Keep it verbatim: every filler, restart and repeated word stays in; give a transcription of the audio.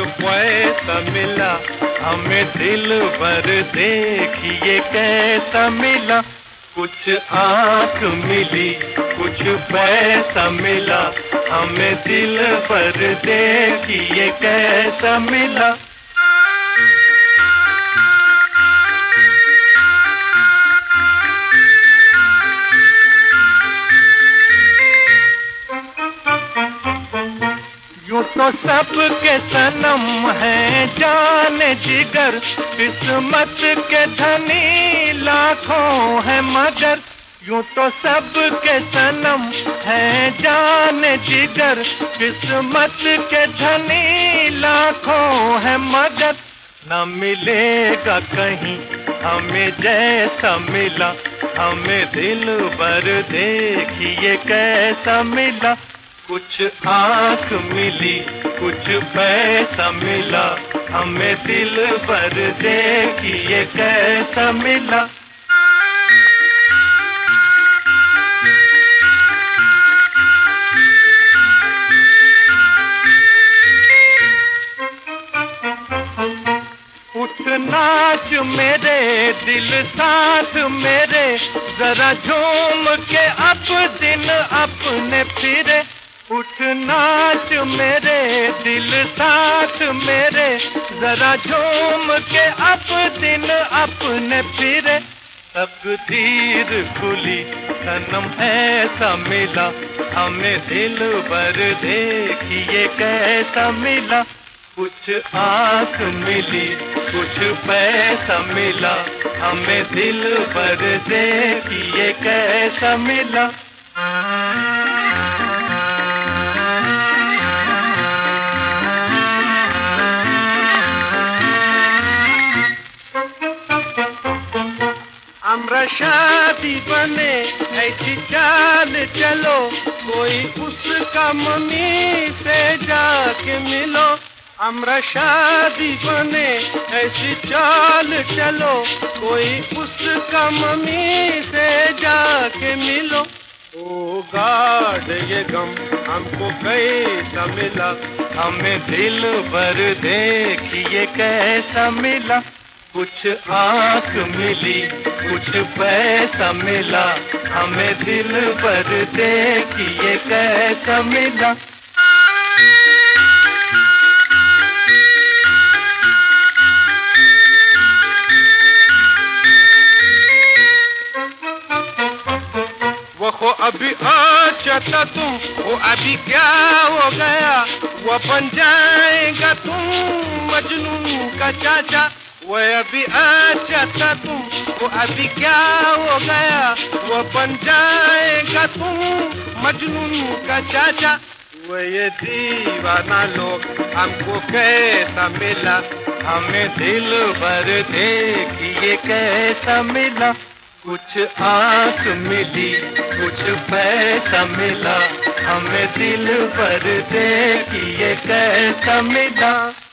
वैसा मिला हमें दिल भर, देखिए कैसा मिला। कुछ आँख मिली, कुछ पैसा मिला, हमें दिल भर, देखिए कैसा मिला। यूं तो सबके सनम है जाने जिगर, किस्मत के धनी लाखों है मगर। यूं तो सबके सनम है जाने जिगर, किस्मत के धनी लाखों है मगर। न मिलेगा कहीं हमें जैसा मिला, हमें दिल भर, देखिए कैसा मिला। कुछ आँख मिली, कुछ पैसा मिला, हमें दिल भर, देखिए कैसा मिला। उठ नाच मेरे दिल साथ मेरे, जरा झूम के अब दिन अपने फिरे। उठ नाच मेरे दिल साथ मेरे, जरा झूम के अब दिन अपने फिरे। तकदीर खुली सनम ऐसा मिला, हमें दिल भर, देखिए कैसा मिला। कुछ आँख मिली, कुछ पैसा मिला, हमें दिल भर, देखिए कैसा मिला। हमरा शादी बने ऐसी चाल चलो, कोई उसका मम्मी से जाके मिलो। हमरा शादी बने ऐसी चाल चलो, कोई उसका मम्मी से जाके मिलो। ओ गाड ये गम हमको कैसा मिला, हमें दिल भर, देखिए कैसा मिला। कुछ आँख मिली, कुछ पैसा मिला, हमें दिल भर, देखिए कैसा मिला। वो अभी अच्छा था तुम, वो अभी क्या हो गया, वो बन जाएगा तुम मजनू का चाचा। वो अभी अच्छा था तुम, वो अभी क्या हो गया, वो बन जाएगा तुम मजनू का चाचा। वो ये दीवाना लोग हमको कैसा मिला, हमें दिल भर, देखिए कैसा मिला। कुछ आँख मिली, कुछ पैसा मिला, हमें दिल भर, देखिए कैसा मिला।